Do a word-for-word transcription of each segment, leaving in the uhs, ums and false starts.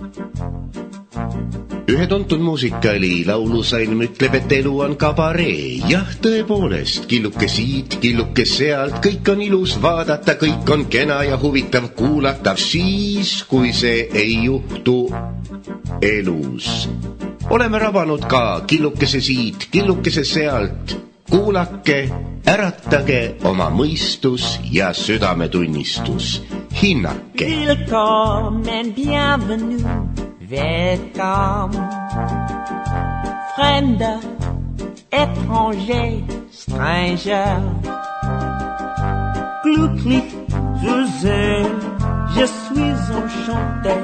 Ühe tuntud muusikali laulusalm ütleb, et elu on kabaree. Jah, tõepoolest, killuke siit, killuke sealt, kõik on ilus vaadata, kõik on kena ja huvitav kuulatav siis, kui see ei juhtu elus. Oleme rabanud ka killukese siit, killukese sealt. Kuulake, äratage oma mõistus ja südametunnistus. Hinnake. Willkommen, bienvenue. Welcome, fremder, étranger, stranger. Glücklich zu sehen, je suis enchanté.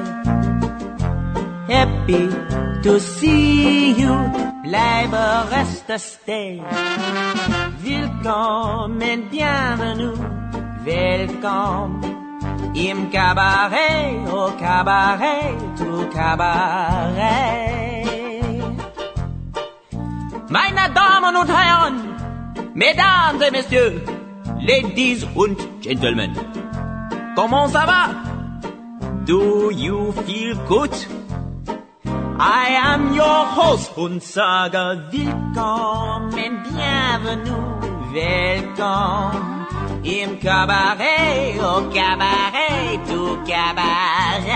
Happy to see you, bleibe, reste, stay. Willkommen, bienvenue, welcome. Im Cabaret, au Cabaret, tout Cabaret. Meine Damen und Herren, Mesdames et Messieurs, Ladies und Gentlemen, comment ça va? Do you feel good? I am your host und sage willkommen, bienvenue, welcome. Im Cabaret, au Cabaret, tout Cabaret.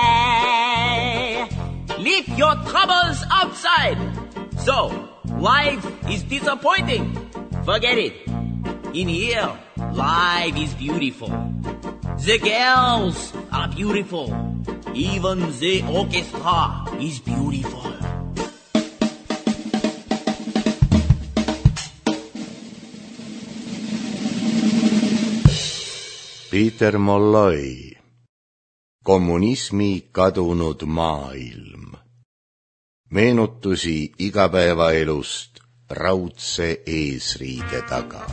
Leave your troubles outside. So, life is disappointing. Forget it. In here, life is beautiful. The girls are beautiful. Even the orchestra is beautiful. Peter Molloy, Kommunismi kadunud maailm. Meenutusi igapäevaelust raudse eesriide taga.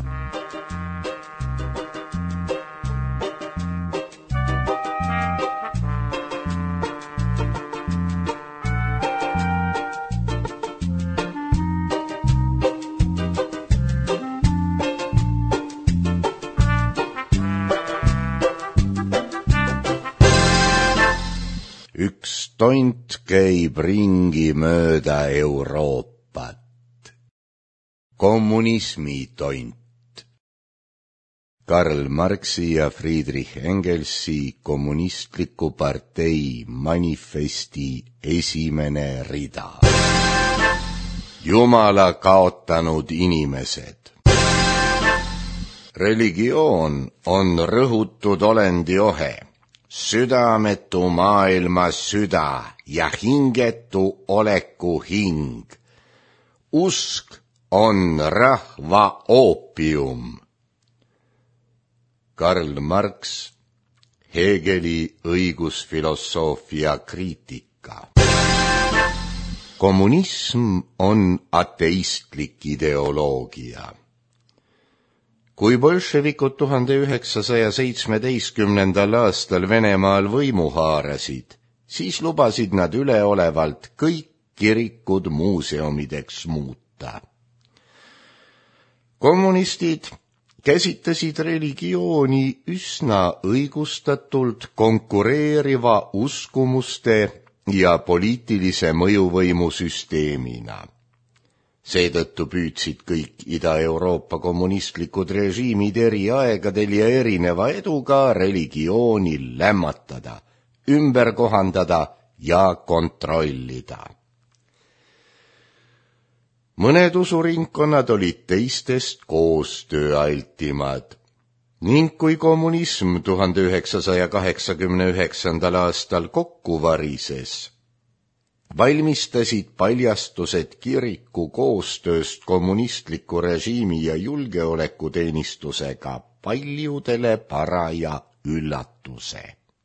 Üks tont käib ringi mööda Euroopat. Kommunismi tont. Karl Marxi ja Friedrich Engelsi kommunistliku partei manifesti esimene rida. Jumala kaotanud inimesed. Religioon on rõhutud olendi ohe. Südametu maailma süda ja hingetu oleku hing. Usk on rahva oopium. Karl Marx, Hegeli õigusfilosoofia kriitika. Kommunism on ateistlik ideoloogia. Kui bolševikud tuhande üheksasaja seitsmeteistkümnendal aastal Venemaal võimu haarasid, siis lubasid nad üleolevalt kõik kirikud muuseumideks muuta. Kommunistid käsitlesid religiooni üsna õigustatult konkureeriva uskumuste ja poliitilise mõjuvõimu süsteemina. Seetõttu püüdsid kõik Ida-Euroopa kommunistlikud režiimid eri aegadel ja erineva eduga religiooni lämmatada, ümber kohandada ja kontrollida. Mõned usuringkonnad olid teistest koostööaltimad ning kui kommunism tuhande üheksasaja kaheksakümne üheksandal aastal kokku varises, valmistasid paljastused kiriku koostööst kommunistliku režiimi ja julgeolekuteenistusega paljudele paraja üllatuse.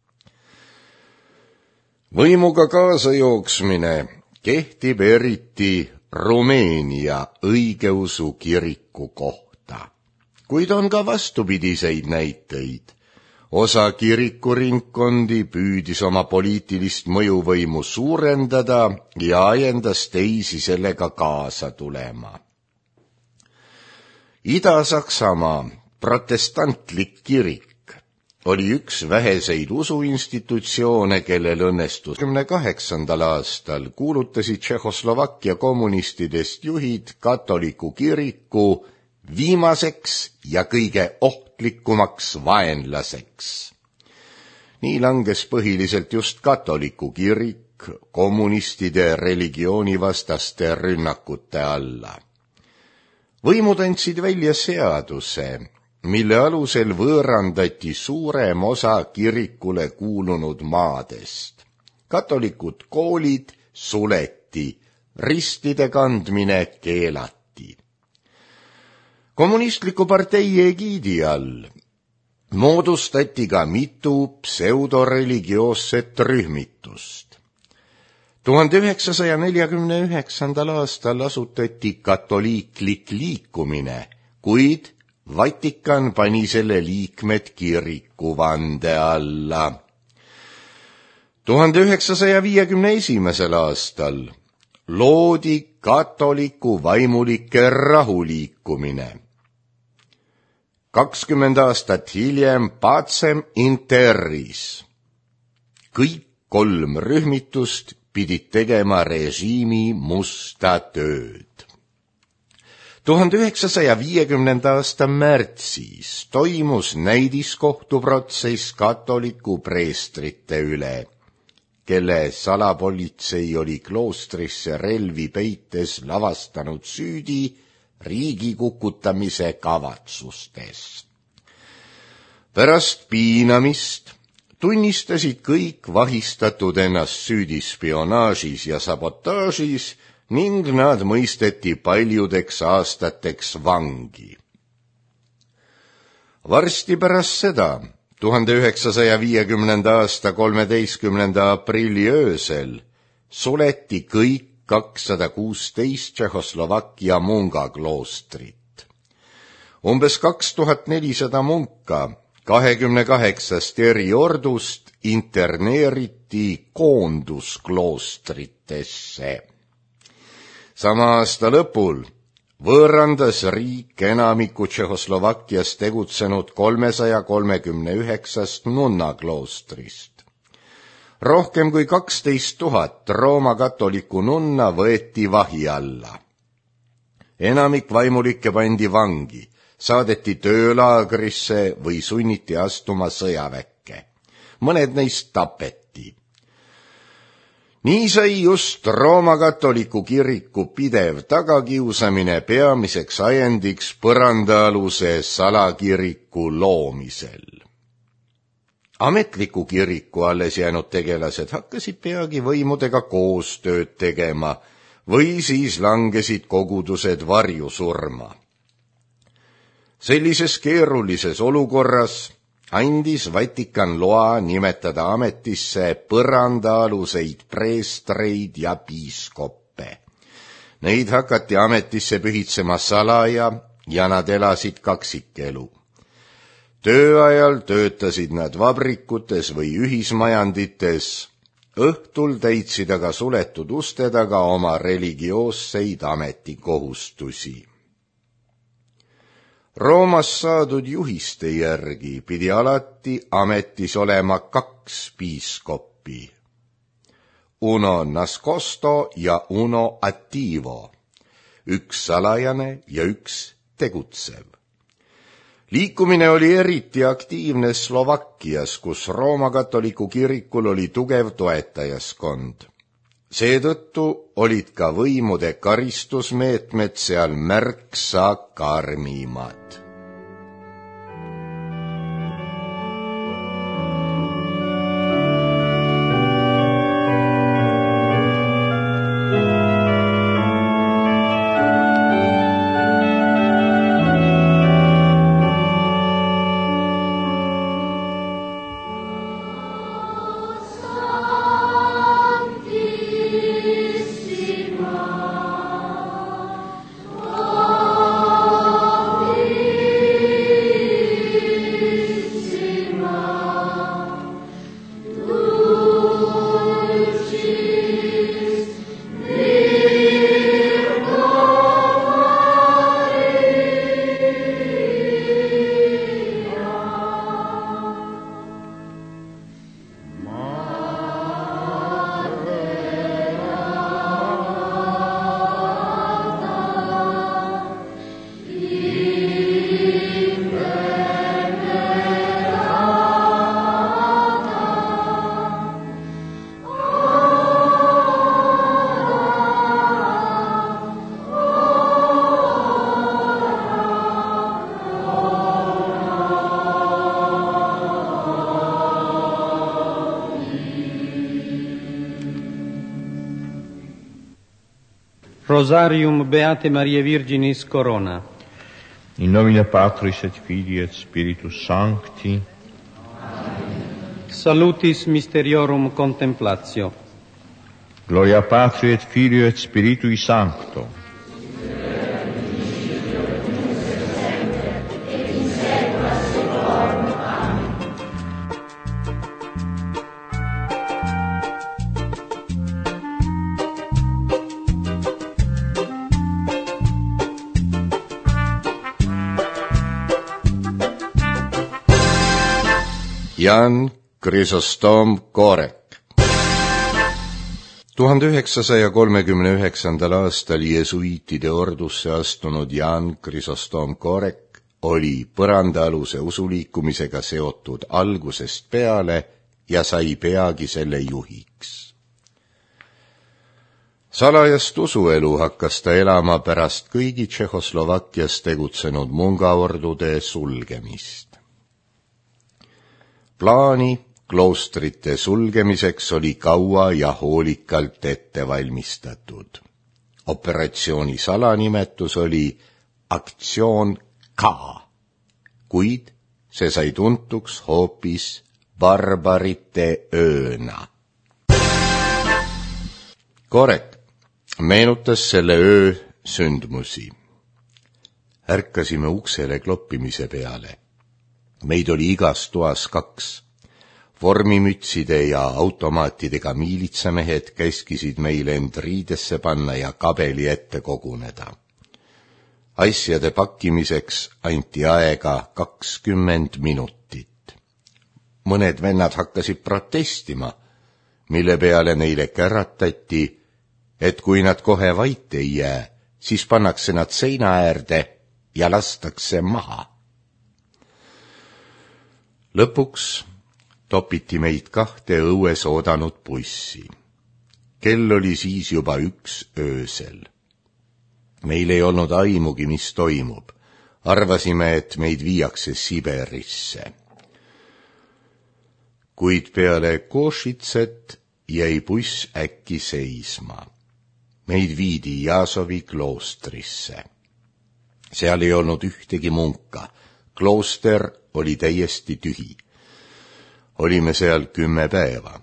Võimuga kaasajooksmine kehtib eriti Rumeenia õigeusu kiriku kohta, kuid on ka vastupidiseid näiteid. Osa kirikuringkondi püüdis oma poliitilist mõjuvõimu suurendada ja ajendas teisi sellega kaasa tulema. Ida-Saksamaa protestantlik kirik oli üks väheseid usuinstitutsioone, kellel õnnestus kümne kaheksandal aastal kuulutasid Tšehhoslovakkia kommunistidest juhid katoliku kiriku viimaseks ja kõige ohtlikumaks vaenlaseks. Nii langes põhiliselt just katoliku kirik kommunistide religioonivastaste rünnakute alla. Võimud andsid välja seaduse, mille alusel võõrandati suurem osa kirikule kuulunud maadest. Katolikud koolid suleti, ristide kandmine keelati. Kommunistliku partei egiidi all moodustati ka mitu pseudoreligioosset rühmitust. tuhande üheksasaja neljakümne üheksandal aastal asutati katoliiklik liikumine, kuid Vatikan pani selle liikmed kiriku vande alla. tuhande üheksasaja viiekümne esimesel aastal loodi katoliku vaimulike rahuliikumine. kakskümmend aastat hiljem Pacem in Terris. Kõik kolm rühmitust pidid tegema režiimi musta tööd. tuhande üheksasaja viiekümnenda aasta märtsis toimus näidiskohtuprotsess katoliku preestrite üle, kelle salapolitsei oli kloostrisse relvi peites lavastanud süüdi riigi kukutamise kavatsustes. Pärast piinamist tunnistasid kõik vahistatud ennast süüdi spionaažis ja sabotaažis ning nad mõisteti paljudeks aastateks vangi. Varsti pärast seda, tuhande üheksasaja viiekümnenda aasta kolmeteistkümnenda aprilli öösel, suleti kõik kakssada kuusteist Tšehhoslovakkia munga kloostrit. Umbes kaks tuhat nelisada munka kahekümne kaheksast eriordust interneeriti koonduskloostritesse. Sama aasta lõpul võõrandas riik enamiku Tšehhoslovakkias tegutsenud kolmesaja kolmekümne üheksast nunnakloostrist. Rohkem kui kaksteist tuhat Rooma katoliku nunna võeti vahi alla. Enamik vaimulikke pandi vangi, saadeti töölaagrisse või sunniti astuma sõjaväkke. Mõned neist tapeti. Nii sai just Rooma katoliku kiriku pidev tagakiusamine peamiseks ajendiks põrandaaluse salakiriku loomisel. Ametliku kiriku alles jäänud tegelased hakkasid peagi võimudega koostööd tegema või siis langesid kogudused varjusurma. Sellises keerulises olukorras andis Vatikan loa nimetada ametisse põrandaaluseid preestreid ja piiskoppe. Neid hakati ametisse pühitsema salaja ja nad elasid kaksikelu. Tööajal töötasid nad vabrikutes või ühismajandites, õhtul täitsid aga suletud uste taga oma religioosseid ametikohustusi. Roomas saadud juhiste järgi pidi alati ametis olema kaks piiskoppi, uno nascosto ja uno attivo, üks salajane ja üks tegutsev. Liikumine oli eriti aktiivne Slovakkias, kus Rooma katoliku kirikul oli tugev toetajaskond. Seetõttu olid ka võimude karistusmeetmed seal märksa karmimad. Amen. Rosarium Beate Mariae Virginis Corona. In nomine Patris et Filii et Spiritus Sancti. Salutis Mysteriorum Contemplatio. Gloria Patri et Filio et Spiritui Sancto. Jan Chrysostom Korek. tuhande üheksasaja kolmekümne üheksandal aastal jesuiitide ordusse astunud Jan Chrysostom Korek oli põrandaaluse usuliikumisega seotud algusest peale ja sai peagi selle juhiks. Salajast usuelu hakkas ta elama pärast kõigi Tšehhoslovakkias tegutsenud mungaordude sulgemist. Plaani kloostrite sulgemiseks oli kaua ja hoolikalt ette valmistatud. Operatsiooni salanimetus oli Aktsioon K, kuid see sai tuntuks hoopis Barbarite ööna. Korek meenutas selle öö sündmusi. Ärkasime uksele kloppimise peale. Meid oli igas toas kaks. Vormimütside ja automaatidega miilitsamehed käskisid meile end riidesse panna ja kabeli ette koguneda. Asjade pakkimiseks anti aega kakskümmend minutit. Mõned vennad hakkasid protestima, mille peale neile käratati, et kui nad kohe vait ei jää, siis pannakse nad seina äärde ja lastakse maha. Lõpuks topiti meid kahte õues oodanud bussi. Kell oli siis juba üks öösel. Meil ei olnud aimugi, mis toimub. Arvasime, et meid viiakse Siberisse. Kuid peale Košitset jäi buss äkki seisma. Meid viidi Jasovi kloostrisse. Seal ei olnud ühtegi munka. Klooster oli täiesti tühi. Olime seal kümme päeva.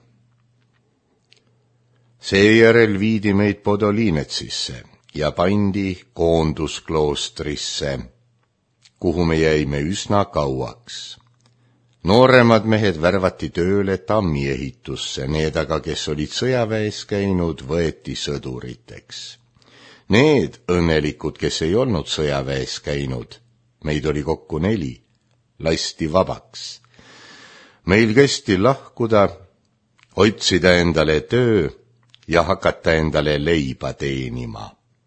Seejärel viidi meid Podolinetsisse ja pandi koonduskloostrisse, kuhu me jäime üsna kauaks. Nooremad mehed värvati tööle tammiehitusse, need aga, kes olid sõjaväes käinud, võeti sõduriteks. Need õnnelikud, kes ei olnud sõjaväes käinud, meid oli kokku neli, lasti vabaks. Meil kästi lahkuda, otsida endale töö ja hakata endale leiba teenima.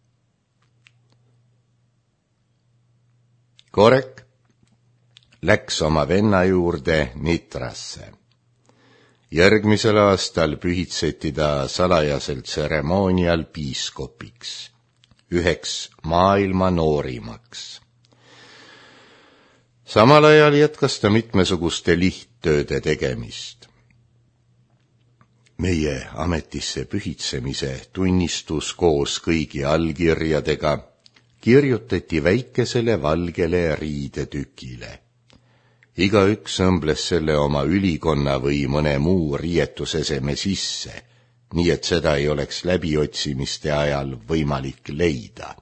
Korek läks oma venna juurde Nitrasse. Järgmisel aastal pühitseti ta salajaselt tseremoonial piiskopiks, üheks maailma noorimaks. Samal ajal jätkas ta mitmesuguste lihttööde tegemist. Meie ametisse pühitsemise tunnistus koos kõigi allkirjadega kirjutati väikesele valgele riidetükile. Igaüks õmbles selle oma ülikonna või mõne muu riietuseseme sisse, nii et seda ei oleks läbiotsimiste ajal võimalik leida.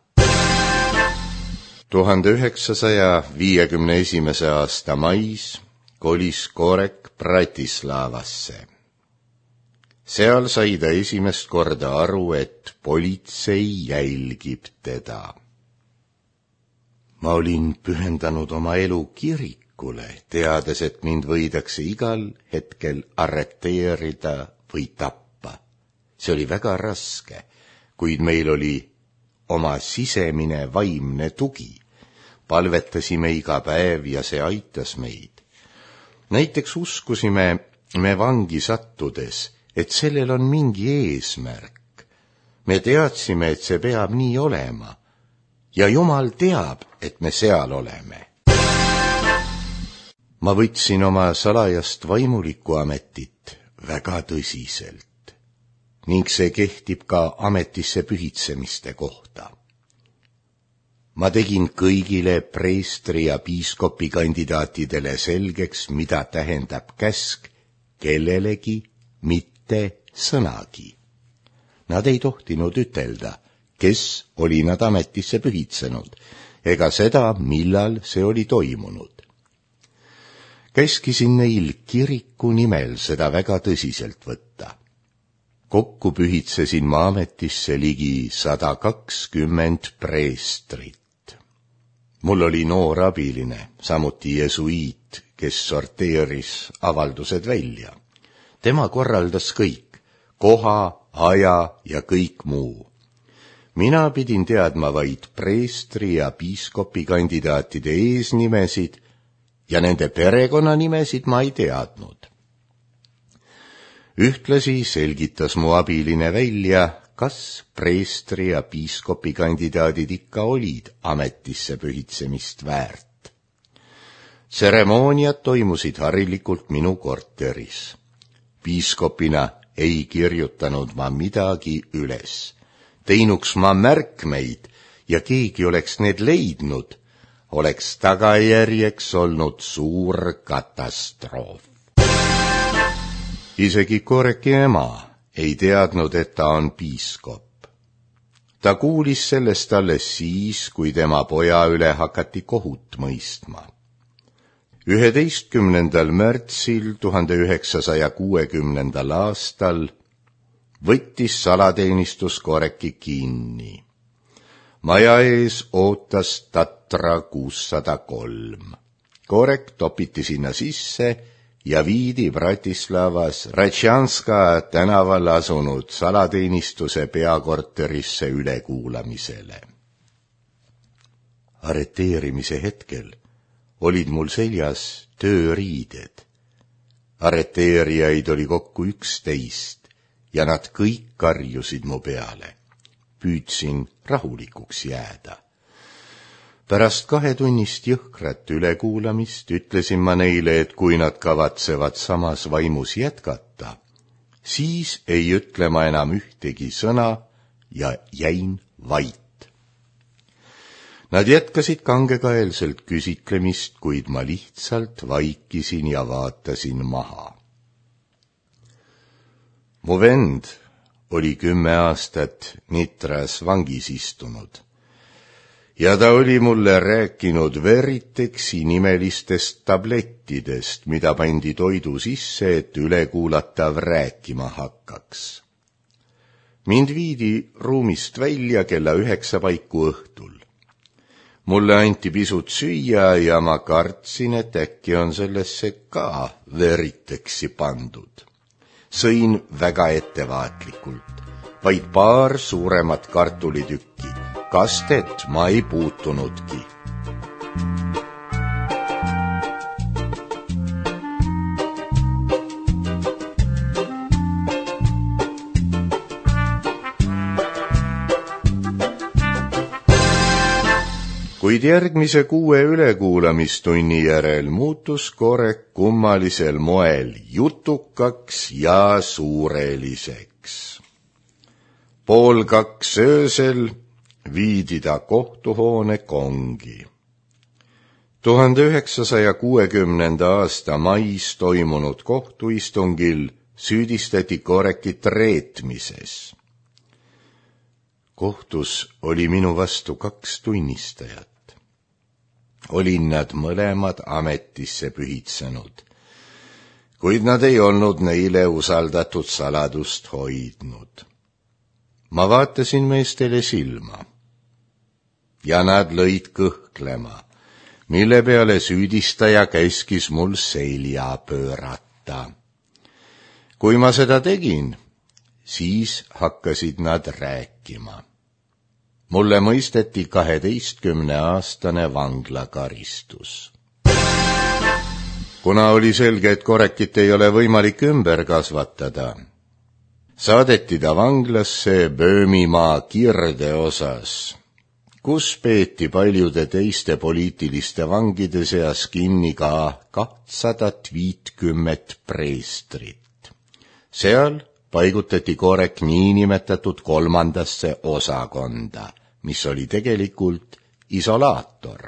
tuhande üheksasaja viiekümne esimese aasta mais kolis Korek Bratislavasse. Seal sai ta esimest korda aru, et politsei jälgib teda. Ma olin pühendanud oma elu kirikule, teades, et mind võidakse igal hetkel arreteerida või tappa. See oli väga raske, kuid meil oli oma sisemine vaimne tugi. Palvetasime iga päev ja see aitas meid. Näiteks uskusime me vangi sattudes, et sellel on mingi eesmärk. Me teadsime, et see peab nii olema ja Jumal teab, et me seal oleme. Ma võtsin oma salajast vaimuliku ametit väga tõsiselt. ning see kehtib ka ametisse pühitsemiste kohta. Ma tegin kõigile preestri ja piiskopi kandidaatidele selgeks, mida tähendab käsk kellelegi mitte sõnagi. Nad ei tohtinud ütelda, kes oli nad ametisse pühitsenud, ega seda, millal see oli toimunud. Käskisin neil kiriku nimel seda väga tõsiselt võtta. Kokku pühitsesin ma ametisse ligi sada kakskümmend preestrit. Mul oli noor abiline, samuti jesuiit, kes sorteeris avaldused välja. Tema korraldas kõik, koha, aja ja kõik muu. Mina pidin teadma vaid preestri ja piiskopi kandidaatide eesnimesid ja nende perekonnanimesid ma ei teadnud. Ühtlasi selgitas mu abiline välja, kas preestri ja piiskopi kandidaadid ikka olid ametisse pühitsemist väärt. Tseremooniad toimusid harilikult minu korteris. Piiskopina ei kirjutanud ma midagi üles. Teinuks ma märkmeid ja keegi oleks need leidnud, oleks tagajärjeks olnud suur katastroof. Isegi Koreki ema ei teadnud, et ta on piiskop. Ta kuulis sellest alles siis, kui tema poja üle hakati kohut mõistma. üheteistkümnendal märtsil tuhande üheksasaja kuuekümnendal aastal võttis salateenistus Koreki kinni. Maja ees ootas Tatra kuussada kolm. Korek topiti sinna sisse ja viidi Bratislavas Ratšanska tänaval asunud salateenistuse peakorterisse ülekuulamisele. Arreteerimise hetkel olid mul seljas tööriided. Arreteerijaid oli kokku üksteist ja nad kõik karjusid mu peale. Püüdsin rahulikuks jääda. Pärast kahetunnist jõhkrat ülekuulamist ütlesin ma neile, et kui nad kavatsevad samas vaimus jätkata, siis ei ütle ma enam ühtegi sõna ja jäin vait. Nad jätkasid kangekaelselt küsitlemist, kuid ma lihtsalt vaikisin ja vaatasin maha. Mu vend oli kümme aastat Nitras vangis istunud ja ta oli mulle rääkinud Veritexi nimelistest tablettidest, mida pandi toidu sisse, et ülekuulatav rääkima hakkaks. Mind viidi ruumist välja kella üheksa paiku õhtul. Mulle anti pisut süüa ja ma kartsin, et äkki on sellesse ka Veritexi pandud. Sõin väga ettevaatlikult, vaid paar suuremat kartulitükki. Kastet ma ei puutunudki. Kuid järgmise kuue ülekuulamistunni järel muutus Korek kummalisel moel jutukaks ja suureliseks. Pool kaks öösel viidi ta kohtuhoone kongi. tuhande üheksasaja kuuekümnenda aasta mais toimunud kohtuistungil süüdistati Korekit reetmises. Kohtus oli minu vastu kaks tunnistajat. Olin nad mõlemad ametisse pühitsenud, kuid nad ei olnud neile usaldatud saladust hoidnud. Ma vaatasin meestele silma ja nad lõid kõhklema, mille peale süüdistaja käskis mul selja pöörata. Kui ma seda tegin, siis hakkasid nad rääkima. Mulle mõisteti kaheteistkümneaastane vanglakaristus. Kuna oli selge, et Korekit ei ole võimalik ümber kasvatada, saadeti ta vanglasse Böömimaa kirdeosas, kus peeti paljude teiste poliitiliste vangide seas kinni ka kahtsadat viitkümmet preestrit. Seal paigutati Korek niinimetatud kolmandasse osakonda, mis oli tegelikult isolaator.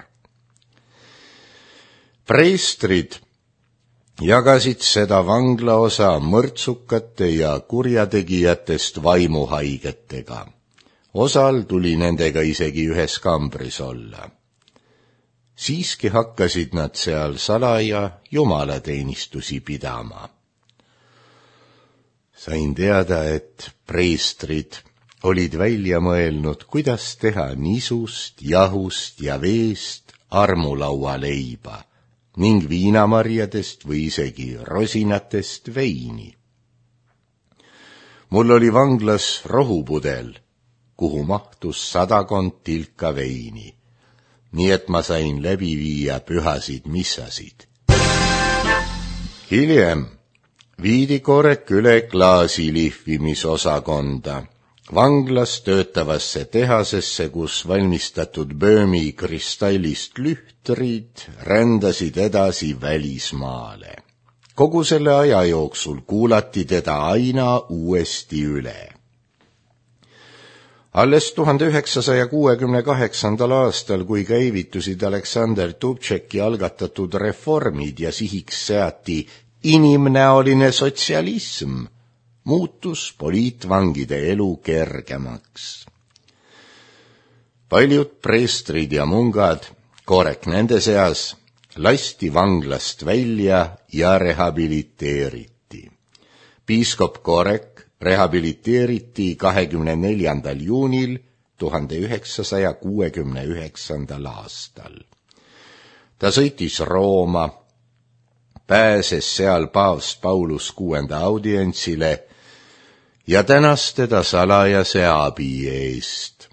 Preestrid jagasid seda vanglaosa mõrtsukate ja kurjategijatest vaimuhaigetega. Osal tuli nendega isegi ühes kambris olla. Siiski hakkasid nad seal salaja jumalateenistusi pidama. Sain teada, et preestrid olid välja mõelnud, kuidas teha nisust, jahust ja veest armulaua leiba ning viinamarjadest või isegi rosinatest veini. Mul oli vanglas rohupudel, kuhu mahtus sadakond tilka veini, nii et ma sain läbi viia pühasid missasid. Hiljem viidi Korek üle klaasilihvimisosakonda, vanglas töötavasse tehasesse, kus valmistatud Böömi kristallist lühtrid rändasid edasi välismaale. Kogu selle aja jooksul kuulati teda aina uuesti üle. Alles tuhande üheksasaja kuuekümne kaheksandal aastal, kui käivitusid Aleksander Dubčeki algatatud reformid ja sihiks seati inimnäoline sotsialism, muutus poliitvangide elu kergemaks. Paljud preestrid ja mungad, Korek nende seas, lasti vanglast välja ja rehabiliteeriti. Piiskop Korek rehabiliteeriti kahekümne neljandal juunil tuhande üheksasaja kuuekümne üheksandal aastal. Ta sõitis Rooma, pääses seal paavst Paulus kuuenda audientsile ja tänas teda salajase abi eest.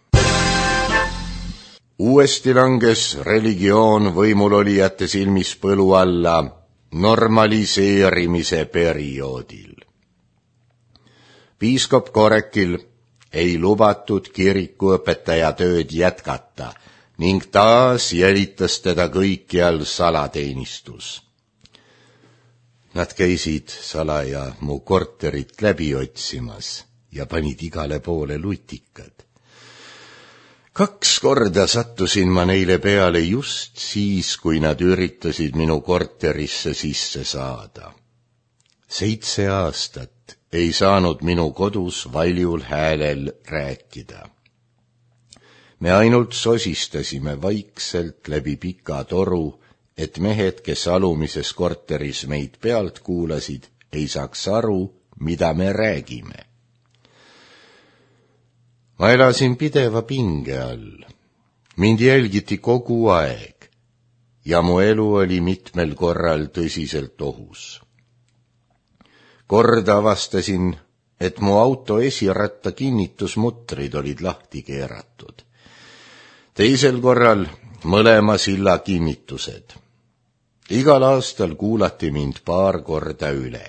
Uuesti langes religioon võimulolijate silmis põlu alla normaliseerimise perioodil. Piiskop Korekil ei lubatud kirikuõpetaja tööd jätkata ning taas jälitas teda kõikjal salateenistus. Nad käisid salaja mu korterit läbi otsimas ja panid igale poole lutikad. Kaks korda sattusin ma neile peale just siis, kui nad üritasid minu korterisse sisse saada. Seitse aastat ei saanud minu kodus valjul häälel rääkida. Me ainult sosistasime vaikselt läbi pika toru, et mehed, kes alumises korteris meid pealt kuulasid, ei saaks aru, mida me räägime. Ma elasin pideva pinge all. Mind jälgiti kogu aeg ja mu elu oli mitmel korral tõsiselt ohus. Kord avastasin, et mu auto esiratta kinnitusmutrid olid lahti keeratud. Teisel korral mõlema silla kinnitused. Igal aastal kuulati mind paar korda üle.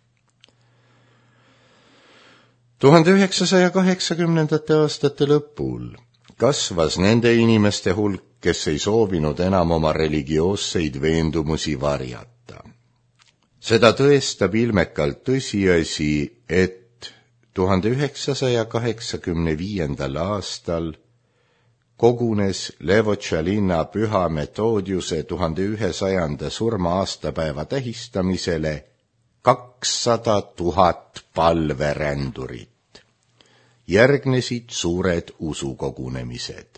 tuhande üheksasaja kaheksakümnendate aastate lõpul kasvas nende inimeste hulk, kes ei soovinud enam oma religioosseid veendumusi varjata. Seda tõestab ilmekalt tõsiasi, et tuhande üheksasaja kaheksakümne viiendal aastal kogunes Levotša linna püha Metoodiuse tuhande ühesajanda surma aastapäeva tähistamisele kakssada tuhat palverändurit. Järgnesid suured usukogunemised.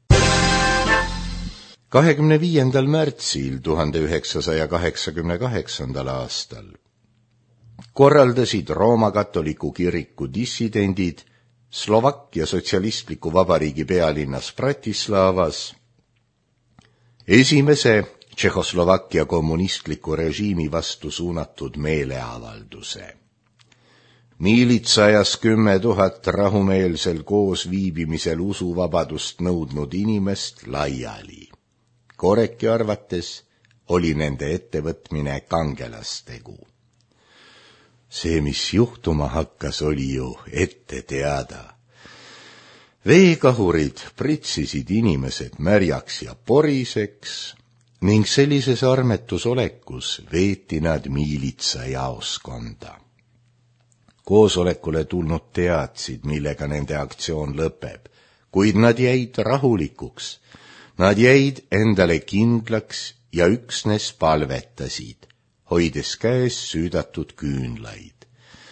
kahekümne viiendal märtsil tuhande üheksasaja kaheksakümne kaheksandal aastal korraldasid Rooma katoliku kiriku dissidendid Slovakkia sotsialistliku vabariigi pealinnas Bratislavas esimese Tšehhoslovakkia kommunistliku režiimi vastu suunatud meeleavalduse. Miilitsa ajas kümme tuhat rahumeelsel koosviibimisel usuvabadust nõudnud inimest laiali. Koreki arvates oli nende ettevõtmine kangelastegu. See, mis juhtuma hakkas, oli ju ette teada. Veekahurid pritsisid inimesed märjaks ja poriseks ning sellises armetus olekus veeti nad miilitsa jaoskonda. koosolekule tulnud teadsid, millega nende aktsioon lõpeb, kuid nad jäid rahulikuks. Nad jäid endale kindlaks ja üksnes palvetasid, hoides käes süüdatud küünlaid.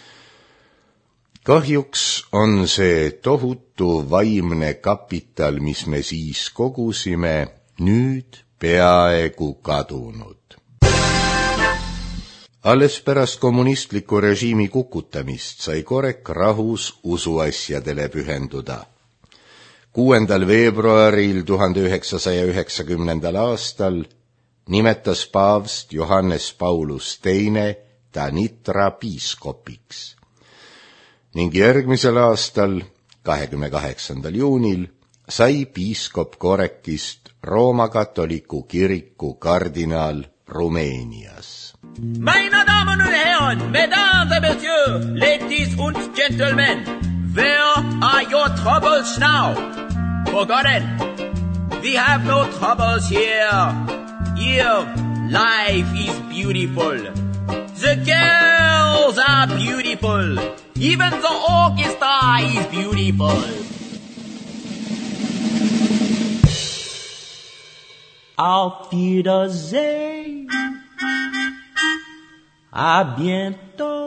Kahjuks on see tohutu vaimne kapital, mis me siis kogusime, nüüd peaaegu kadunud. Alles pärast kommunistliku režiimi kukutamist sai Korek rahus usuasjadele pühenduda. kuuendal veebruaril tuhande üheksasaja üheksakümnendal aastal nimetas paavst Johannes Paulus teine ta Nitra piiskopiks ning järgmisel aastal, kahekümne kaheksandal juunil, sai piiskop Korekist Rooma katoliku kiriku kardinaal Rumeenias. Meine Damen und Herren, Mesdames et Messieurs, Ladies und Gentlemen, where are your troubles now? Forgotten, we have no troubles here. Here, life is beautiful. The girls are beautiful. Even the orchestra is beautiful. Auf Wiedersehen. À bientôt.